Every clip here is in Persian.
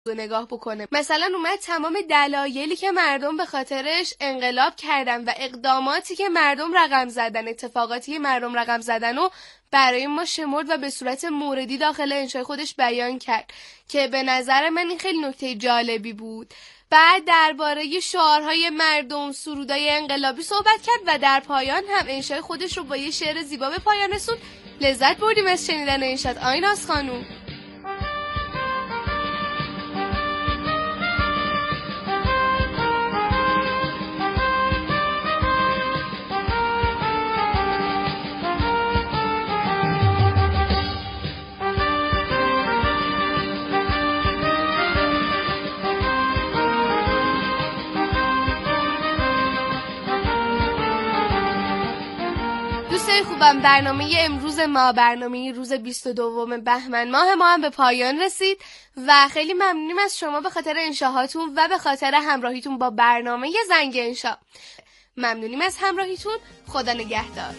نگاه بکنه. مثلا اومد تمام دلایلی که مردم به خاطرش انقلاب کردن و اقداماتی که مردم رقم زدن، اتفاقاتی که مردم رقم زدن و برای ما شمرد و به صورت موردی داخل انشای خودش بیان کرد که به نظر من این خیلی نکته جالبی بود. بعد درباره شعارهای مردم، سرودای انقلابی صحبت کرد و در پایان هم انشای خودش رو با یه شعر زیبا به پایان رسوند. لذت بردیم از شنیدن این شعر. آیناز خانوم. خوبم، برنامه امروز ما، برنامه روز 22 بهمن ماه ما هم به پایان رسید و خیلی ممنونیم از شما به خاطر انشاهاتون و به خاطر همراهیتون با برنامه زنگ انشا. ممنونیم از همراهیتون. خدا نگهدار.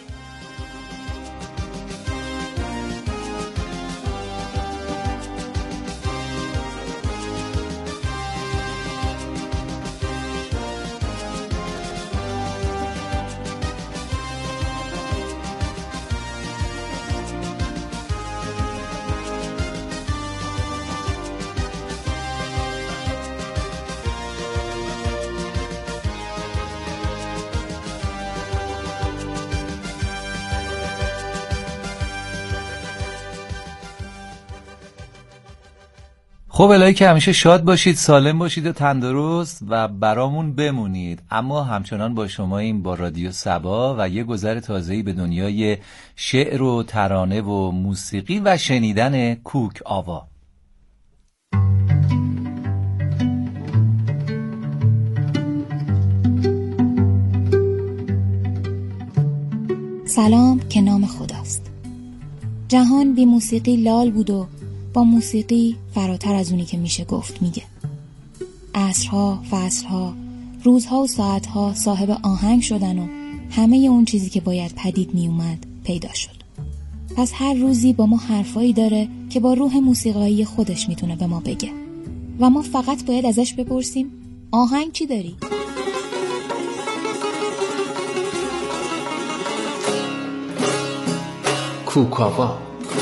خب الهی که همیشه شاد باشید، سالم باشید و تندرست و برامون بمونید. اما همچنان با شما این با رادیو صبا و یه گذر تازه‌ای به دنیای شعر و ترانه و موسیقی و شنیدن کوک آوا. سلام که نام خداست. جهان بی موسیقی لال بود و با موسیقی فراتر از اونی که میشه گفت میگه. عصرها، فصلها، روزها و ساعتها صاحب آهنگ شدن و همه اون چیزی که باید پدید میومد پیدا شد. پس هر روزی با ما حرفایی داره که با روح موسیقایی خودش میتونه به ما بگه و ما فقط باید ازش بپرسیم آهنگ چی داری؟ کوکاوا.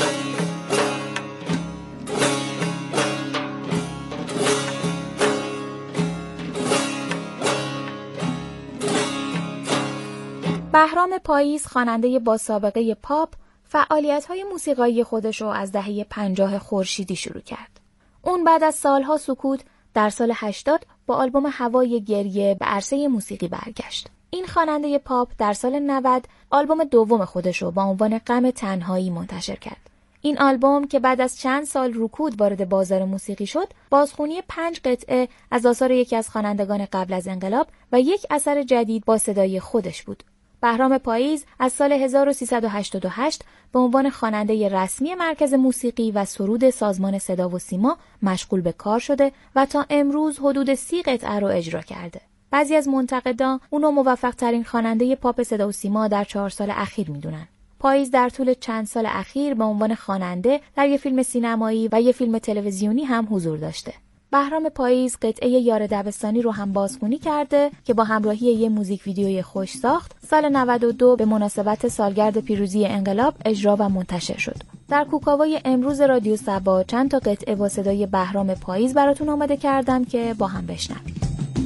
بهرام پاییز، خواننده با سابقه پاپ، فعالیت‌های موسیقایی خودش رو از دهه 50 خورشیدی شروع کرد. اون بعد از سالها سکوت در سال 80 با آلبوم هوای گریه به عرصه موسیقی برگشت. این خواننده پاپ در سال 90 آلبوم دوم خودش رو با عنوان غم تنهایی منتشر کرد. این آلبوم که بعد از چند سال رکود وارد بازار موسیقی شد، بازخوانی 5 قطعه از آثار یکی از خوانندگان قبل از انقلاب و یک اثر جدید با صدای خودش بود. بهرام پاییز از سال 1388 به عنوان خواننده رسمی مرکز موسیقی و سرود سازمان صدا و سیما مشغول به کار شده و تا امروز حدود 30 قطعه رو اجرا کرده. بعضی از منتقدان اونو موفق ترین خواننده پاپ صدا و سیما در 4 سال اخیر میدونن. پاییز در طول چند سال اخیر به عنوان خواننده در یک فیلم سینمایی و یک فیلم تلویزیونی هم حضور داشته. بهرام پاییز قطعه یار دبستانی رو هم بازخوانی کرده که با همراهی یه موزیک ویدیوی خوش ساخت سال 92 به مناسبت سالگرد پیروزی انقلاب اجرا و منتشر شد. در کوکاوای امروز رادیو صبا چند تا قطعه با صدای بهرام پاییز براتون آماده کردم که با هم بشنویم.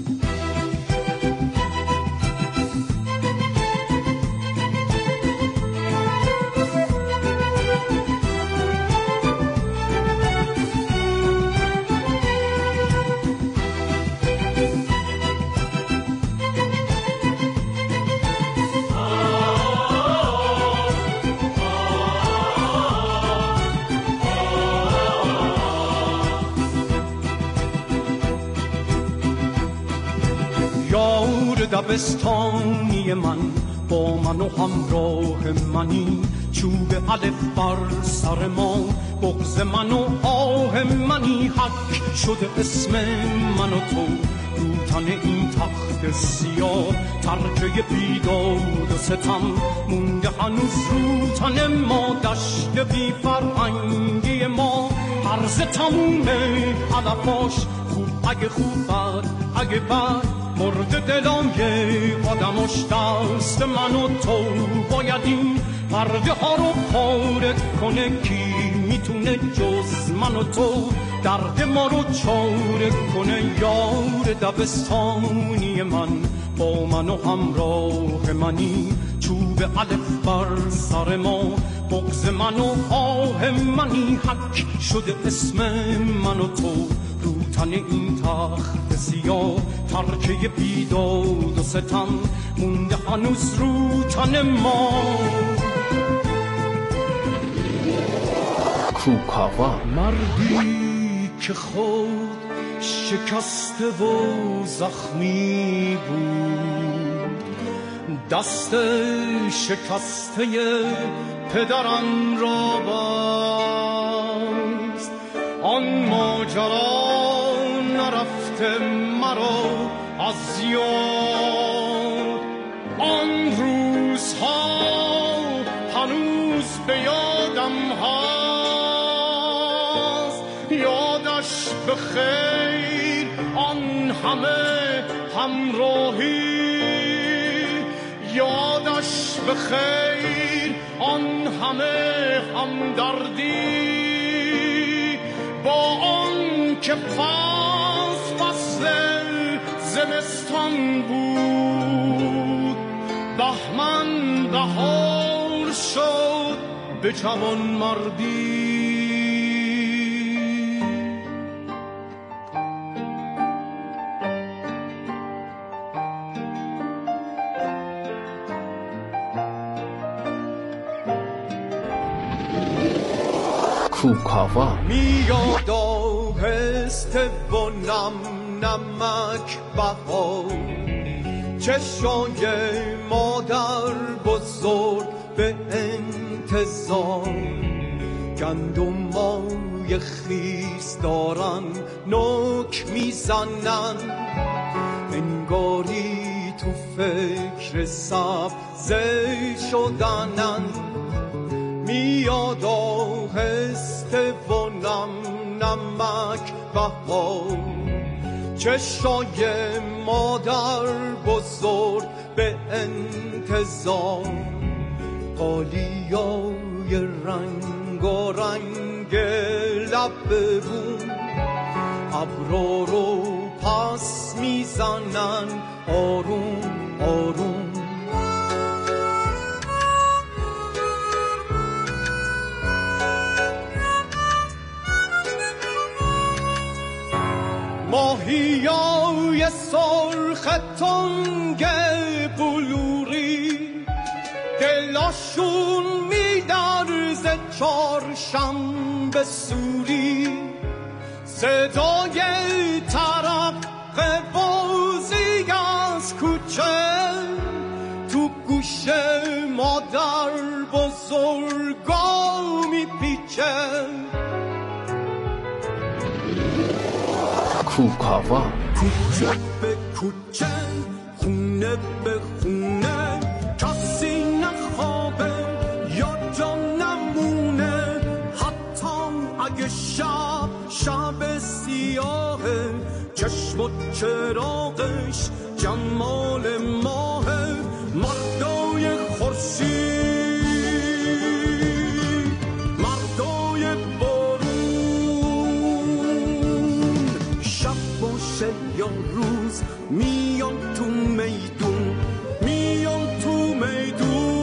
دبستانی من با من و همراه منی، چوب الف بر سر ما، بغض من و آه منی، حق شده اسم من و تو رو تن این تخت سیاه، ترکه بیداد و ستم مونده هنوز رو تن ما، دشت بی فرهنگی ما، عرض تمومه علفاش، خوب اگه خوب بد اگه بد، مرد دلای آدماش دست من و تو. باید این پرده ها رو پاره کنه، کی میتونه جز من و تو درد ما رو چاره کنه. یار دبستانی من با من و همراه منی، چوب الف بر سر ما بغض من و آه منی. حک شده اسم من و تو رو تن این تخت سیاه، ترکه بیداد و ستم مونده هنوز رو تن ما. کوکاوا، مردی که خود شکسته و زخمی بود، دست شکسته پدرم را بست. آن ماجرا نرفته مرا از یاد، آن روزها هنوز به یادم هست. یادش بخیر آن همه همراهی، یادش بخیر آن همه همدردی. با آن که فصل زمستان بود، بهمن بهار شد به جوان مردی. کوکاوا، میاد آهسته و نم نمک بهار، چشای مادر بزرگ به انتظار. گندمای خیس دارن نوک میزنن، انگاری تو فکر سبزه شدنن. میاد آهسته و نم نمک بهار، چشای مادر بزرگ به انتظار. قالیای رنگ و رنگ لب ببون، ابرا رو پس میزنن آروم آروم. ماهیای سرخ تنگ بلوری، دلاشون می‌لرزه چهارشنبه سوری. صدای ترقه بازی از کوچه تو گوش مادر بزرگا میپیچه. کوکاوا، کوچه به کوچه، خونه به خونه، کسی نخوابه یا جا نمونه. حتی اگه شب سیاهه، چشم و چراغش جمال ماهه. مردای خورشید، مردای بارون، شب باشه یا روز میان تو میدون، میان تو میدون.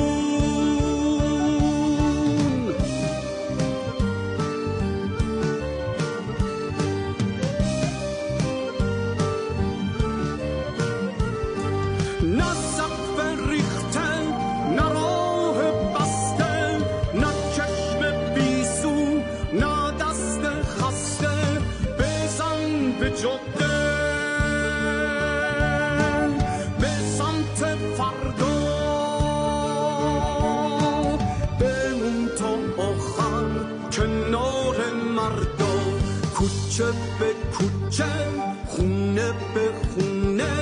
نه سقف ریخته، نه راه بسته، نه چشم بیسو، نه دست خسته. بزن به جاده، به سمت فردا، بمون تا آخر کنار مردا. کوچه به کوچه، خونه به خونه،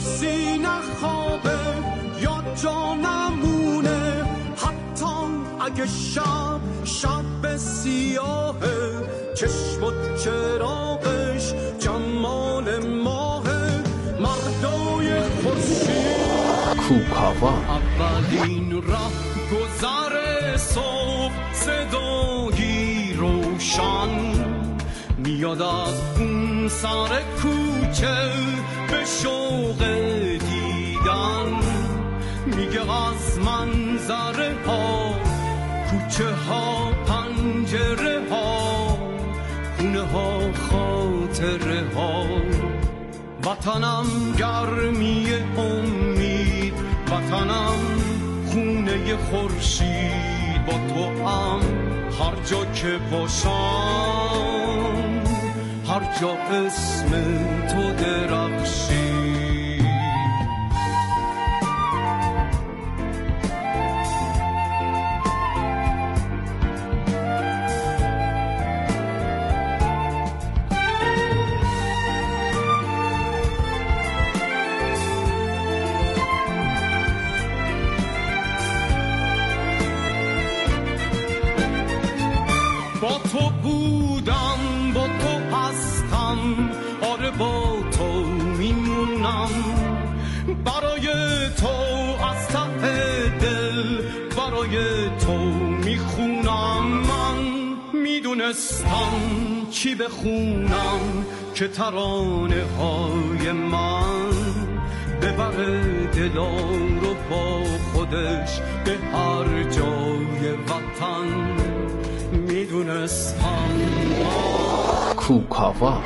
کسی نخوابه یا جا نمونه. حتی رنگ شب سیاه، چشم و چراغش جمال ماه، مردای خورشید کوکاوا. اولین ره گذر صبح صدایی روشن میاد از اون سر کوچه به شوق دیدن، میگه از منظره ها کوچه ها پنجره ها خونه ها خاطره ها، وطنم گرمی امید، وطنم خونه خورشید، با تو هم هر جا که باشم هر جا اسم تو درخشی. با تو بودم، با تو هستم، آره با تو میمونم، برای تو از ته دل برای تو میخونم. من میدونستم چی بخونم که ترانه های من ببره دلا رو با خودش به هر جای وطن. میدونستم کوکاوا.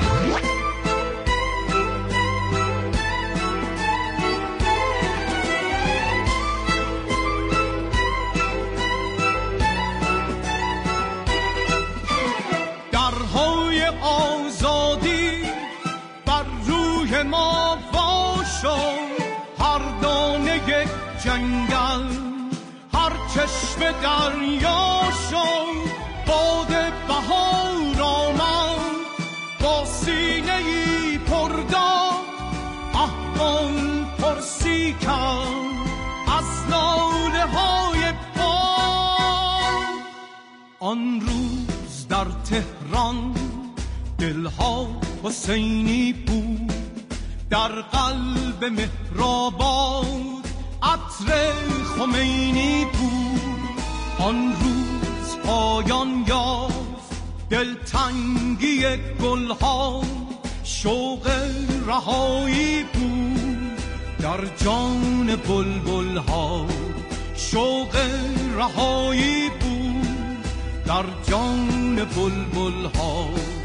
درهای آزادی بر روی ما واشو، هر دانه یک جنگل، هر چشم دریاشو، باد بهار آمد با سینه‌ای پرداغ، احوال پرسی کرد از ناله های باد. آن روز در تهران دلها حسینی بود، در قلب مهرآباد عطر خمینی بود. آن روز پایان یافت دلتنگی گلها، شوق رهایی بود در جان بلبلها، شوق رهایی بود در جان بلبلها.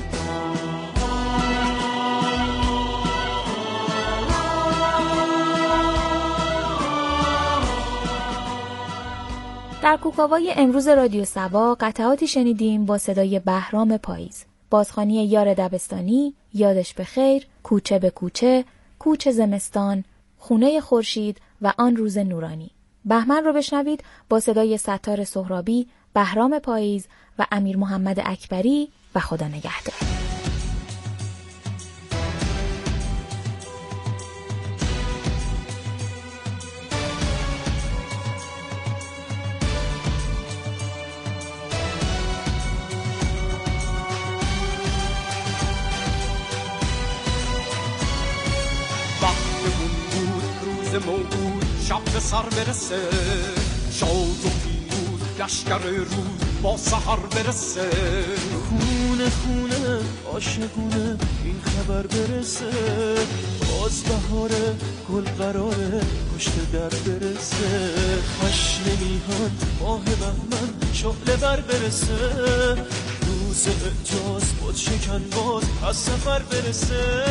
در کوکاوای امروز رادیو صبا قطعاتی شنیدیم با صدای بهرام پاییز، بازخوانی یار دبستانی، یادش بخیر، کوچه به کوچه، کوچه زمستان، خونه خورشید و آن روز نورانی. بهمن رو بشنوید با صدای ستار سهرابی، بهرام پاییز و امیر محمد اکبری و خدا نگهدار. موعود شب به سر برسه، شاد و پیروز لشکر روز با سحر برسه. خونه خونه عاشقونه این خبر برسه، باز بهاره گل قراره پشت در برسه. خش نمیهان ماه بهمن شعله بر برسه، روز اعجاز بود شکن باز از سفر برسه.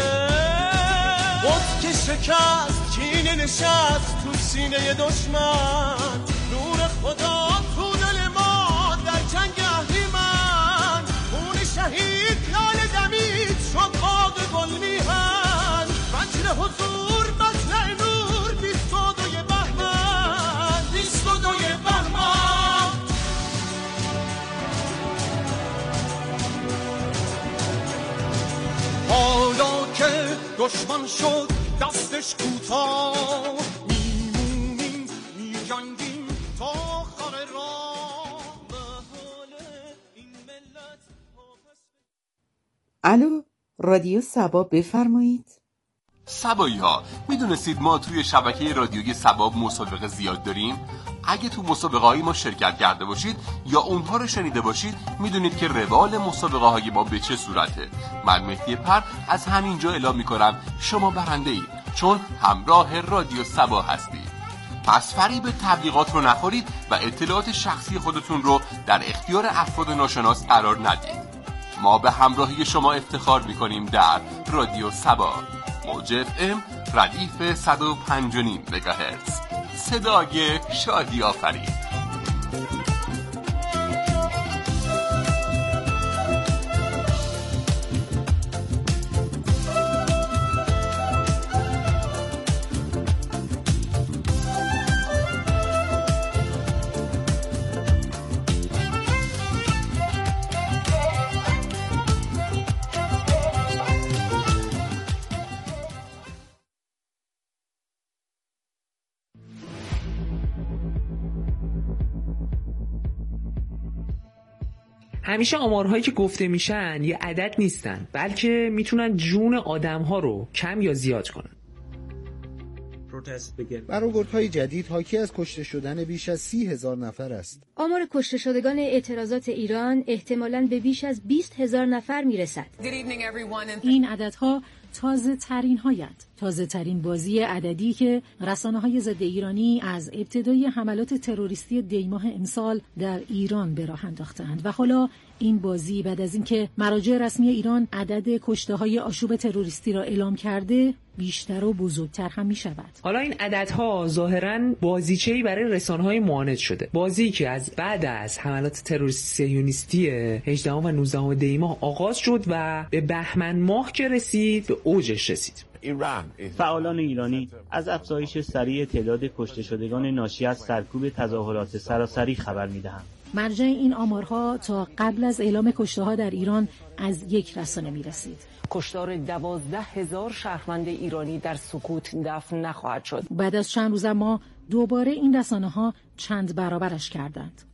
بود که شکست کینه نشست تو سینه دشمن، نور خدا تو دل ما در جنگ اهریمن. خون شهید لاله دمید شد باغ گل میهن، فجر حضور مطلع نور 22 بهمن، 22 بهمن. حالا که دشمن شد دستش کوتاه، میمونیم میجنگیم تا آخر راه. رادیو سبا، بفرمایید. سبایی ها، میدونستید ما توی شبکه رادیویی سبا مسابقه زیاد داریم؟ اگه تو مسابقه های ما شرکت کرده باشید یا اونها رو شنیده باشید میدونید که روال مسابقه های ما به چه صورته. من مهدی پر از همینجا اعلام میکنم شما برنده اید، چون همراه رادیو سبا هستید. پس فریب تبلیغات رو نخورید و اطلاعات شخصی خودتون رو در اختیار افراد ناشناس قرار ندید. ما به همراهی شما افتخار میکنیم در رادیو سبا، موج FM ردیف 105.5 مگاهرتز، صدای شادی آفرین. همیشه آمارهایی که گفته میشن یه عدد نیستن، بلکه میتونن جون آدم‌ها رو کم یا زیاد کنن. برآوردهای جدید حاکی از کشته شدن بیش از 30,000 نفر است. آمار کشته شدگان اعتراضات ایران احتمالاً به بیش از 20,000 نفر میرسد. این عددها تازه ترین هایند. تازه ترین بازی عددی که رسانه‌های ضد ایرانی از ابتدای حملات تروریستی دیماه امسال در ایران به راه انداختند و حالا این بازی بعد از اینکه مراجع رسمی ایران عدد کشته‌های آشوب تروریستی را اعلام کرده بیشتر و بزرگتر هم می شود. حالا این عددها ظاهراً بازیچه‌ای برای رسانه‌های معاند شده. بازی که از بعد از حملات تروریستی صهیونیستی 18 و 19 دی‌ماه آغاز شد و به بهمن ماه که رسید به اوجش رسید. فعالان ایرانی از افزایش سریع تعداد کشته شدگان ناشی از سرکوب تظاهرات سراسری خبر می‌دهند. مرجع این آمارها تا قبل از اعلام کشته‌ها در ایران از یک رسانه می‌رسید. کشتار 12,000 شهروند ایرانی در سکوت دفن نخواهد شد. بعد از چند روز ما دوباره این رسانه‌ها چند برابرش کردند.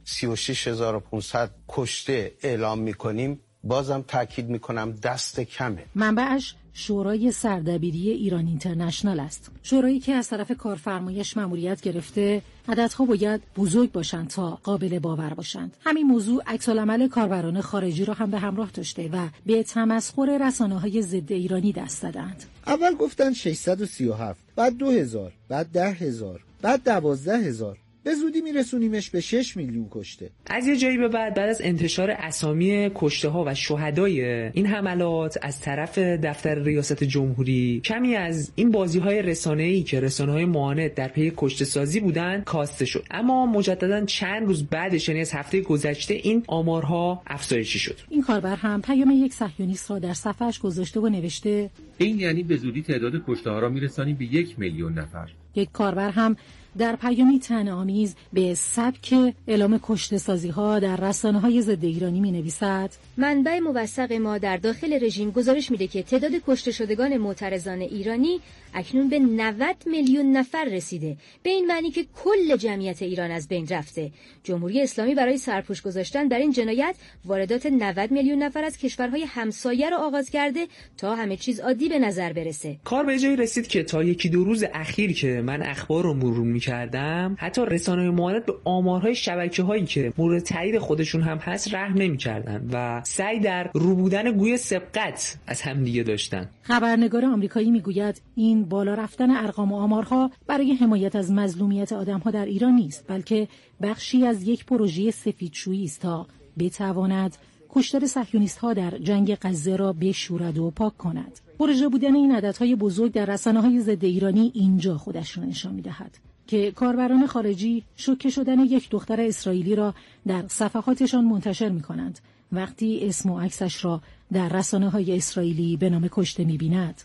36,500 کشته اعلام می‌کنیم. بازم تاکید می‌کنم دست کمه. منبعش شورای سردبیری ایران اینترنشنال است. شورایی که از طرف کارفرمایش مأموریت گرفته عددها باید بزرگ باشند تا قابل باور باشند. همین موضوع عکس‌العمل کاربران خارجی را هم به همراه داشته و به تمسخر رسانه‌های ضد ایرانی دست دادند. اول گفتن 637، بعد 2000، بعد 10,000، بعد 12,000. به زودی میرسونیمش به 6 میلیون کشته. از یه جایی به بعد از انتشار اسامی کشته ها و شهدای این حملات از طرف دفتر ریاست جمهوری، کمی از این بازی های رسانه‌ای که رسانه های معاند در پی کشته سازی بودن کاسته شد. اما مجددا چند روز بعدش، یعنی از هفته گذشته، این آمارها افزایشی شد. این کاربر هم پیام یک صهیونیست را در صفحش گذاشته و نوشته این یعنی به زودی تعداد کشته ها را میرسانیم به 1 میلیون نفر. یک کاربر هم در پیامی طعنه‌آمیز به سبک اعلام کشته سازی ها در رسانه های ضد ایرانی می نویسد: منبع موثق ما در داخل رژیم گزارش میده که تعداد کشته شدگان معترضان ایرانی اکنون به 90 میلیون نفر رسیده. به این معنی که کل جمعیت ایران از بین رفته. جمهوری اسلامی برای سرپوش گذاشتن بر این جنایت واردات 90 میلیون نفر از کشورهای همسایه را آغاز کرده تا همه چیز عادی به نظر برسه. کار به جایی رسید که تا یکی دو روز اخیر که من اخبار رو مرور می‌کردم، حتی رسانه‌های معاند به آمارهای شبکه‌هایی که مورد تایید خودشون هم هست رحم نمی‌کردن و سعی در رو بودن گوی سبقت از هم دیگه داشتن. خبرنگار آمریکایی میگوید این بالا رفتن ارقام و آمارها برای حمایت از مظلومیت آدم‌ها در ایران نیست، بلکه بخشی از یک پروژه سفیدشویی است تا بتواند کشتار صهیونیست‌ها در جنگ غزه را بشورد و پاک کند. پروژه بودن این عددهای بزرگ در رسانه‌های ضد ایرانی اینجا خودش را نشان می‌دهد که کاربران خارجی شوکه شدن یک دختر اسرائیلی را در صفحاتشان منتشر می‌کنند وقتی اسم و عکسش را در رسانه‌های اسرائیلی به نام کشته می‌بیند.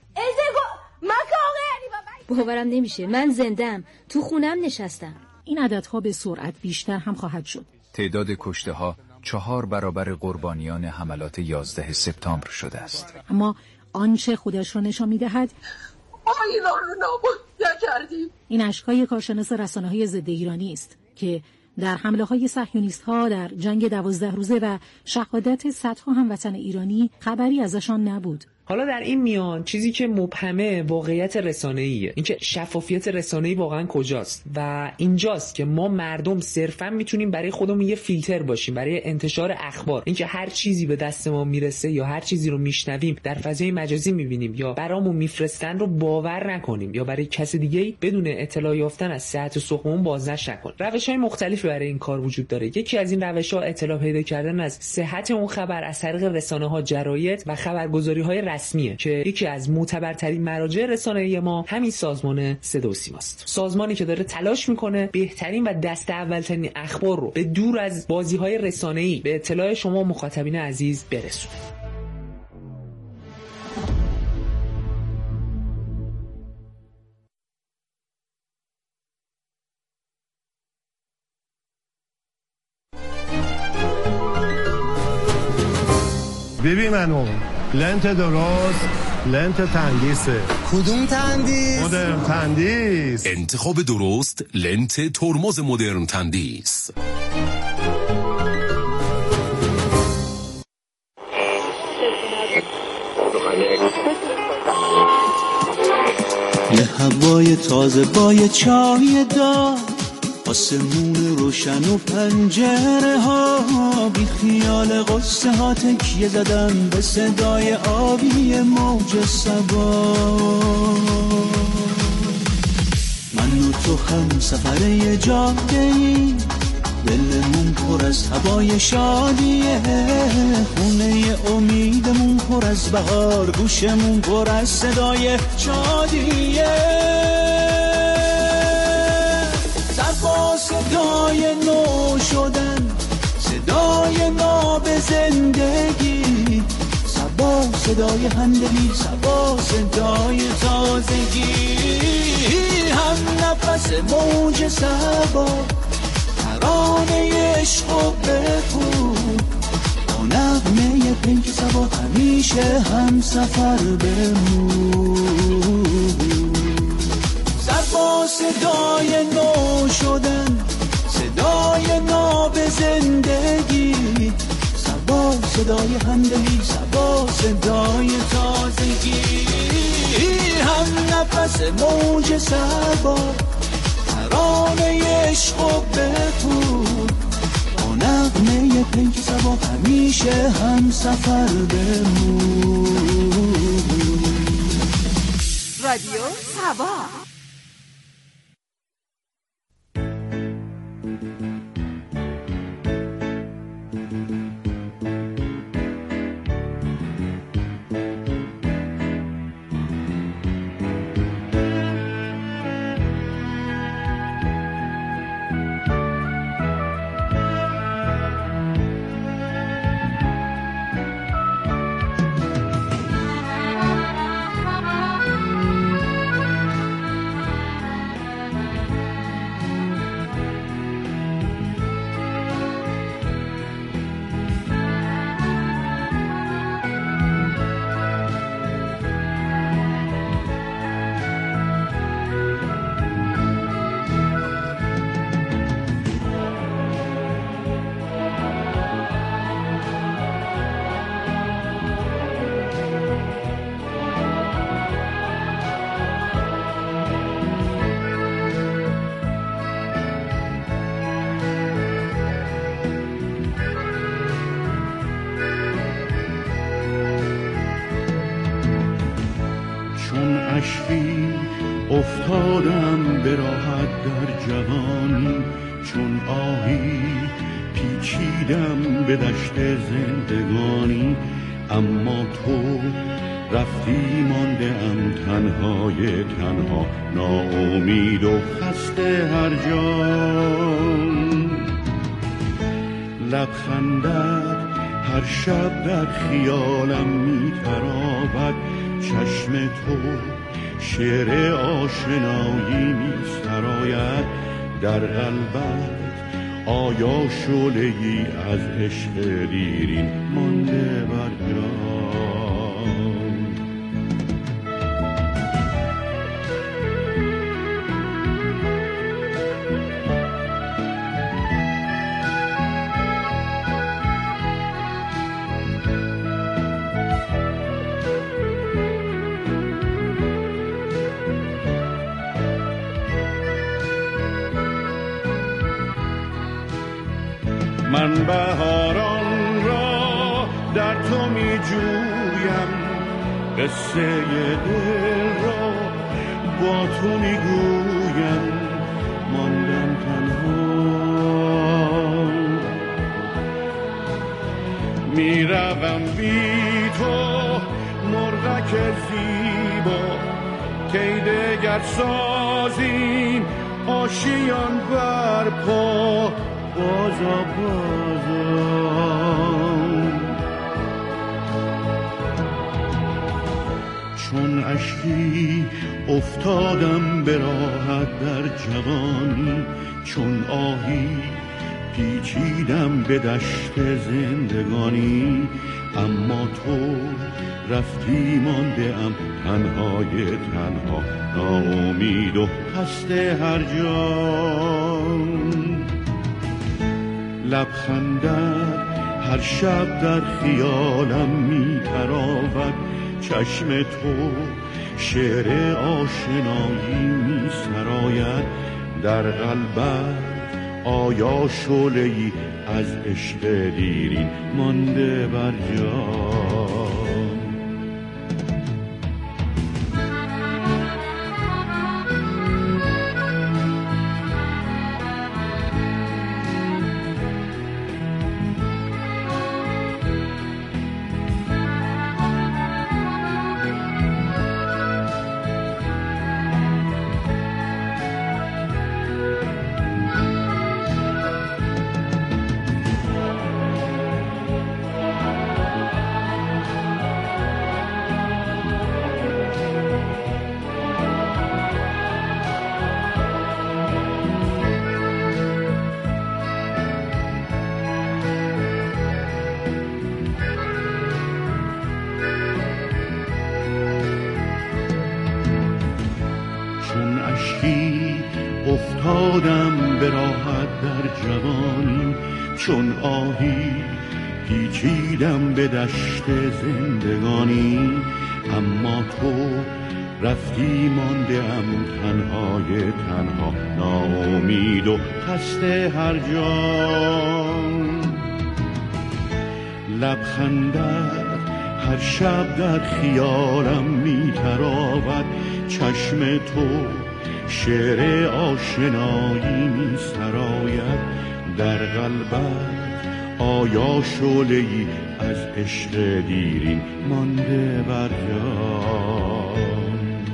باورم نمیشه، من زنده‌ام، تو خونم نشستم. این عددها به سرعت بیشتر هم خواهد شد. تعداد کشته‌ها 4 برابر قربانیان حملات 11 سپتامبر شده است. اما آنچه خودش را نشان می‌دهد ایران رو نابود کردیم. این اشکای کارشناس رسانه‌های ضد ایرانی است که در حمله‌های صهیونیست‌ها در جنگ 12 روزه و شهادت صدها هموطن ایرانی خبری ازشان نبود. حالا در این میان چیزی که مبهمه واقعیت رسانه‌ایه، اینکه شفافیت رسانه‌ای واقعا کجاست و اینجاست که ما مردم صرفا میتونیم برای خودمون یه فیلتر باشیم برای انتشار اخبار. اینکه هر چیزی به دست ما میرسه یا هر چیزی رو میشنویم در فضای مجازی میبینیم یا برامون میفرستن رو باور نکنیم یا برای کس دیگه‌ای بدون اطلاع یافتن از صحت سخممون بازنش نکنیم. روش‌های مختلفی برای این کار وجود داره. یکی از این روش‌ها اطلاع پیدا کردن از صحت اون خبر از طریق رسانه‌ها، جراید و خبرگزاری‌های رسمیه که یکی از معتبرترین مراجع رسانه‌ای ما همین سازمان صدا و سیماست. سازمانی که داره تلاش میکنه بهترین و دست اولترین اخبار رو به دور از بازی‌های رسانه‌ای به اطلاع شما مخاطبین عزیز برسونه. ببین منو لنت درست، لنت تندیسه. کدوم تندیس؟ مدرن تندیس. انتخاب درست، لنت ترمز مدرن تندیس. یه هوای تازه با یه چای دار، آسمون روشن و پنجره ها، بی خیال قصه ها تکیه زدن به صدای آبی موج صبا. من و تو هم سفر یه جاده ای، دلمون پر از هوای شادیه، خونه امیدمون پر از بهار، گوشمون پر از صدای شادیه. با صدای نو شدن، صدای ناب زندگی، صبا صدای همدلی، صبا صدای تازگی، هم نفس موج صبا، ترانه عشق و بگو، با نغمه پیک صبا همیشه هم سفر بمون. با صدای نو شدن، صدای ناب زندگی، صبا صدای همدلی، صبا صدای تازگی، هم نفس موج صبا، ترانه عشق و بگو، با نغمه پیک صبا همیشه هم سفر بمون. رادیو صبا. افتادم به راحت در جهانی، چون آهی پیچیدم به دشت زندگانی، اما تو رفتی ماندم تنهای تنها، ناامید و خسته هر جان. لبخندت هر شب در خیالم میتراود، چشم تو شعر آشنایی می سراید، در قلبت آیا شعله‌ای از عشق دیرین مانده بر جان. من بهاران را در تو می جویم، قصه دل را با تو می گویم، ماندم تنها می روم بی تو مرغک زیبا، کی دگر سازیم آشیان برپا، بازا چون اشکی افتادم به راحت در جوانی، چون آهی پیچیدم به دشت زندگانی، اما تو رفتی مانده ام تنهای تنها، ناامید و خسته هر جان. لبخندت هر شب در خیالم می تراود، چشم تو شعر آشنایی می سراید، در قلبت آیا شعله‌ای از عشق دیرین مانده بر جان. افتادم به راحت در جوانی، چون آهی پیچیدم به دشت زندگانی، اما تو رفتی مانده ام تنهای تنها، ناامید و خسته هر جان. لبخندت هر شب در خیالم می تراود، چشم تو شعر آشنایی می سراید، در قلبت آیا شعله‌ای از عشق دیرین مانده بر جان.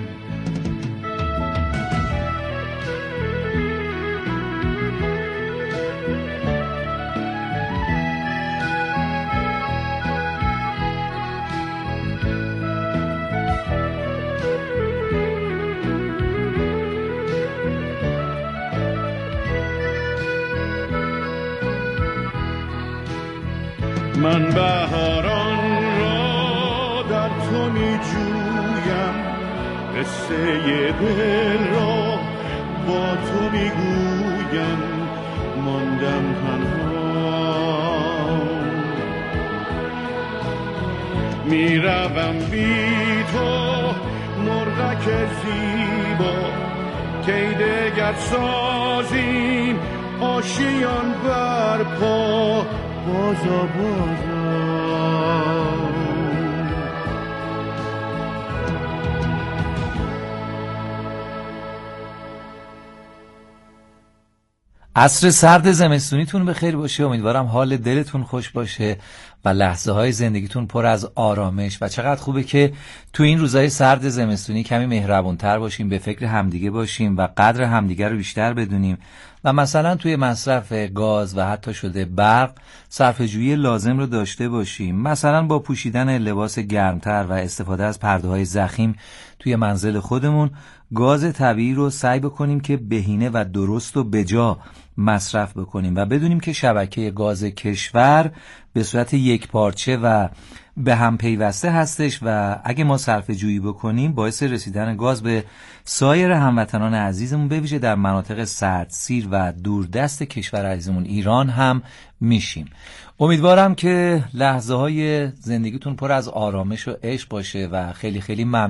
من بهاران را در تو می جویم، قصه دل را با تو می گویم، ماندم تنها می روم بی تو مرغک زیبا، کی دگر سازیم آشیان برپا، بازا عصر سرد زمستونیتون به خیر باشه. امیدوارم حال دلتون خوش باشه و لحظه های زندگیتون پر از آرامش و چقدر خوبه که تو این روزهای سرد زمستونی کمی مهربونتر باشیم، به فکر همدیگه باشیم و قدر همدیگه رو بیشتر بدونیم و مثلا توی مصرف گاز و حتی شده برق صرفه‌جویی لازم رو داشته باشیم، مثلا با پوشیدن لباس گرمتر و استفاده از پرده‌های ضخیم توی منزل خودمون گاز طبیعی رو سعی بکنیم که بهینه و درست و بجا مصرف بکنیم و بدونیم که شبکه گاز کشور به صورت یک پارچه و به هم پیوسته هستش و اگه ما صرفه جویی بکنیم باعث رسیدن گاز به سایر هموطنان عزیزمون به ویژه در مناطق سردسیر و دوردست کشور عزیزمون ایران هم میشیم. امیدوارم که لحظه های زندگیتون پر از آرامش و عشق باشه و خیلی خیلی ممنون